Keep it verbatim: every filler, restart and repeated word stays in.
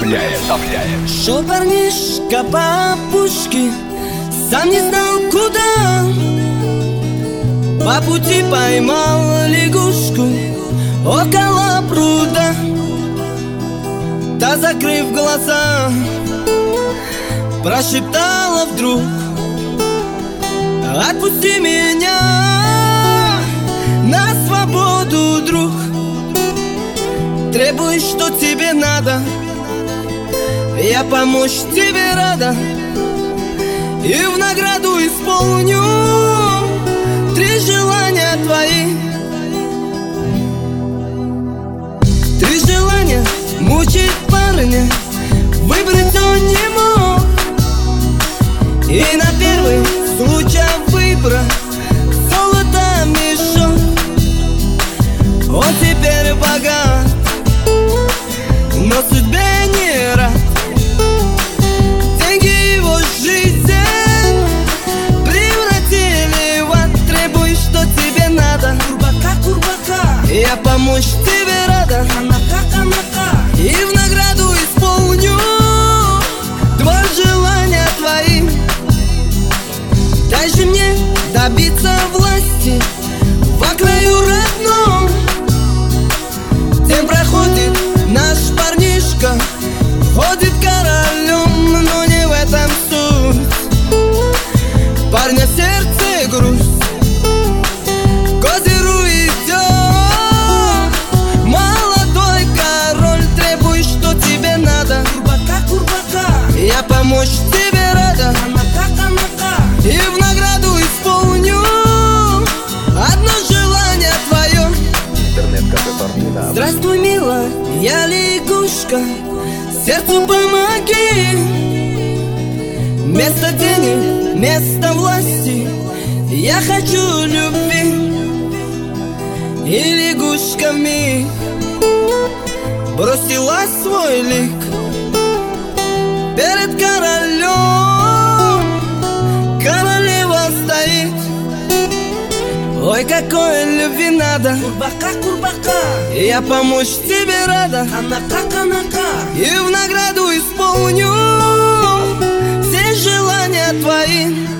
вставляет. Шел парнишка по опушке, сам не знал куда. По пути поймал лягушку около пруда. Та, закрыв глаза, прошептала вдруг: отпусти меня на свободу, друг. Требуй, что тебе надо, я помочь тебе рада, и в награду исполню три желания твои. Три желания мучить парня, выбрать он не мог, и на первый случай выбора золото мешок. Он теперь богат, но судьбе не рад. Деньги его жизнь превратили в ад. Требуй, что тебе надо, курбака, курбака, я помочь тебе рада, анака, анака, и в награду исполню два желания твои. Дай же мне добиться власти во краю родном. День проходит, наш парнишка ходит королем, но не в этом суть. Парня в сердце грусть, к озеру идет молодой король. Требуй, что тебе надо, курбака, курбака, я помочь тебе рада, анака, анака, и в награду исполню одно желание твое. Интернет-кафе Парнина. Здравствуй, мила, я лягушка, сердцу помоги. Вместо денег, вместо власти я хочу любви. И лягушка вмиг бросила свой лик перед королем. Королева стоит: ой, какой любви надо, курбака, курбака, я помочь тебе рада, анака, анака, и в награду исполню все желания твои.